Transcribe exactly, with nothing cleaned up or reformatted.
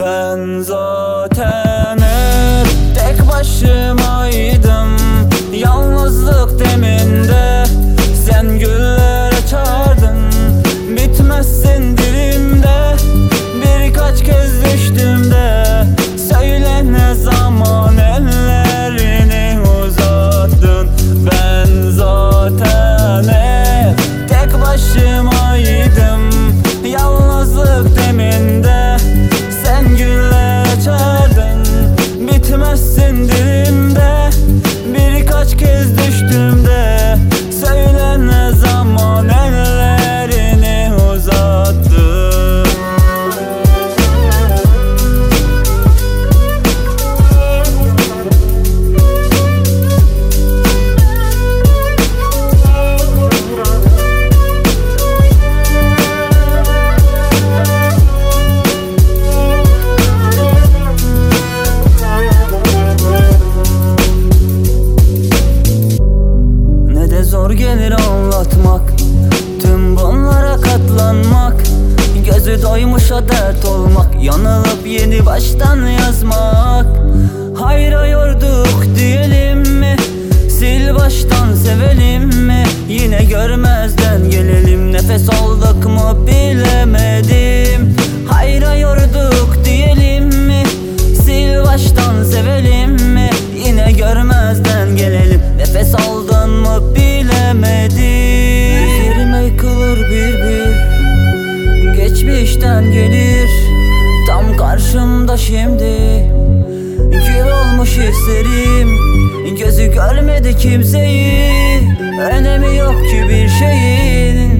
Ben zaten hep tek başımaydım. Yalnızlık deminde sen güller açardın. Bitmezsin dilimde, birkaç kez düştüğümde söyle ne zaman ellerini uzattın. Ben zaten hep tek başımaydım. Yalnızlık deminde sen güller açardın. Bitmezsin dilimde, birkaç kez düştüğümde söyle ne zaman ellerini uzattın. Zor gelir anlatmak, tüm bunlara katlanmak. Gözü doymuşa dert olmak, yanılıp yeni baştan yazmak. Hayra yorduk diyelim mi, sil baştan sevelim mi? Yine görmezden gelelim, nefes olduk mu bilemedim. Hayra yorduk diyelim mi, sil baştan sevelim mi? Yine görmezden gelelim, nefes oldun mu bilemedim. Üzerime yıkılır bir bir, geçmişten gelir tam karşımda şimdi. Kül olmuş hislerim, gözü görmedi kimseyi. Önemi yok ki bir şeyin,